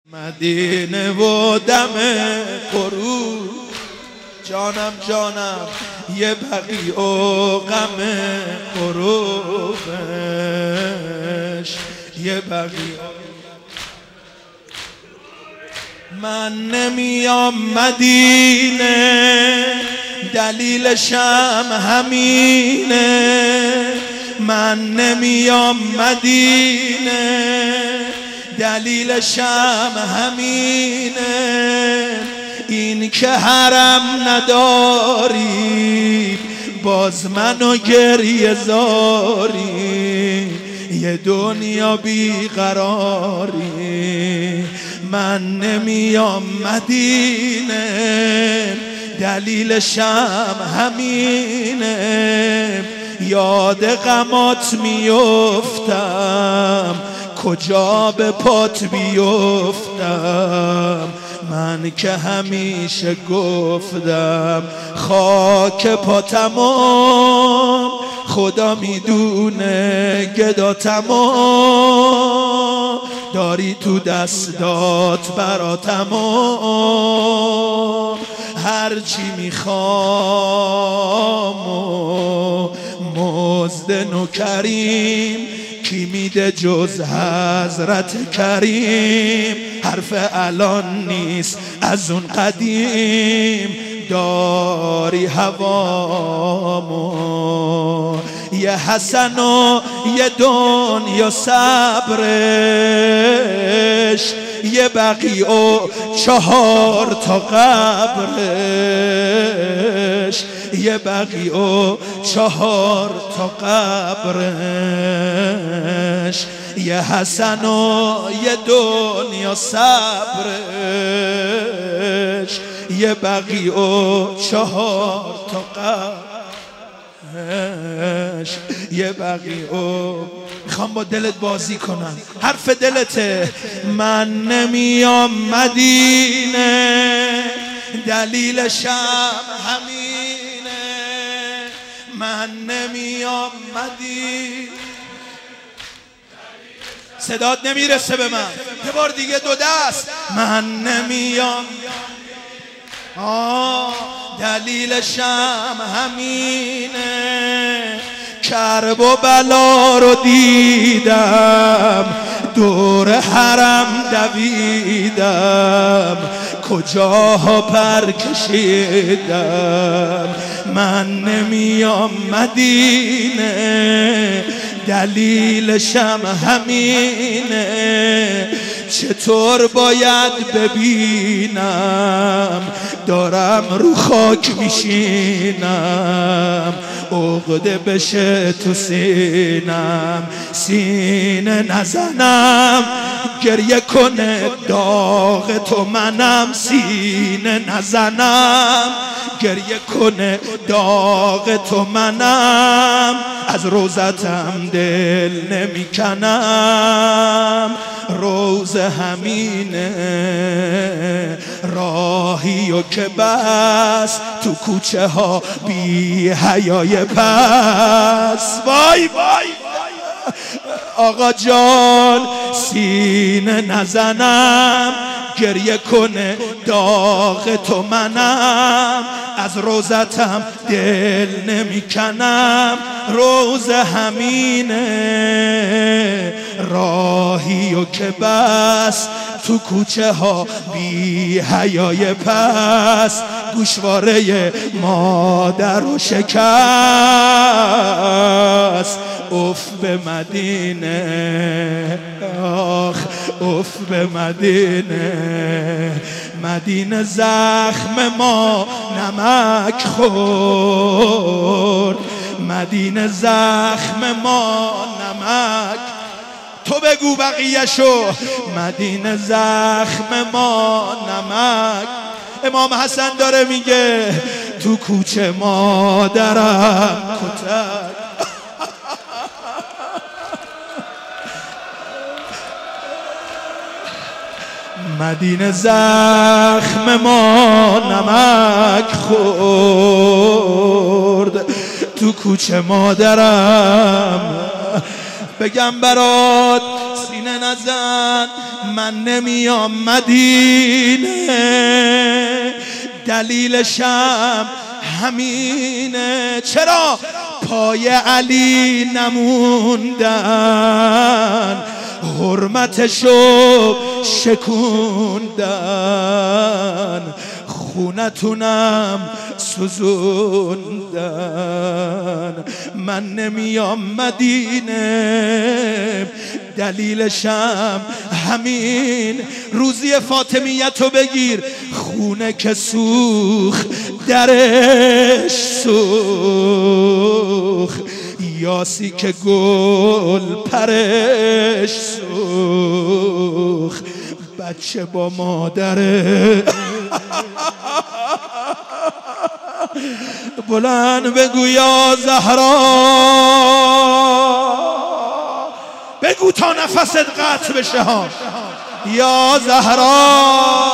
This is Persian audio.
مدینه و دم غروب جانم جانم یه بقی و غم غروبش یه بقی. من نمیام مدینه دلیلشم همینه، من نمیام مدینه دلیلشم همینه، این که حرم نداری باز منو گریه زاری، یه دنیا بیقراری. من نمیام مدینه دلیلشم همینه، یاد غمات میفتم کجا به پات بیفتم، من که همیشه گفتم خاک پاتمم خدا میدونه گداتمم، داری تو دستات براتمم، هرچی میخوام و مزد نوکریم کی میده جز حضرت کریم، حرف الان نیست از اون قدیم، داری هوامو یه حسن و یه دنیا صبرش، یه بقی و 4 تا قبرش، یه بقی و 4 تا قبرش، یه حسن و یه دنیا صبرش، یه بقی و 4 تا قبرش، یه بقی و. میخوام با دلت بازی کنم، حرف دلته. من نمیام مدینه دلیلشم همینه، من نمیام مدینه. صدات نمیرسه به من، یه بار دیگه دو دست. من نمیام دلیلشم همینه، کرب و بلا رو دیدم دور حرم دویدم کجاها پر کشیدم، من نمیام مدینه دلیلشم همینه، چطور باید ببینم دارم رو خاک میشینم، عقده بشه تو سینم سینه نزنم، گریه کنه داغ تو منم سینه نزنم، گریه کنه داغ تو منم، از روزتم دل نمیکنم، روز همینه راهی و که بس تو کوچه ها بی حیای پس. وای وای آقا جان سینه نزنم، گریه کنه داغ تو منم، از روزتم دل نمیکنم، روز همینه راهی و که بس تو کوچه ها بی حیای پس، گوشواره مادر و شکست، اف به مدینه آخ اف به مدینه، مدینه زخم ما نمک خورد، مدینه زخم ما نمک، تو بگو بقیه‌شو، مدینه زخم ما نمک. امام حسن داره میگه تو کوچه مادرم کتک، مدینه زخم ما نمک خورد، تو کوچه مادرم بگم برات سینه نزن من نمیام مدینه، دلیلشم همینه. چرا؟ پای علی نموندن، حرمتشو شکوندن، خونتونم سوزوندن. من نمیام مدینه، دلیلشم همین. روزی فاطمیتو بگیر، خونه که سوخ درش سوخ، یاسی که گل پرش سوخ، بچه با مادره. بلند بگو یا زهرا، بگو تا نفست قطع بشه ها. یا زهرا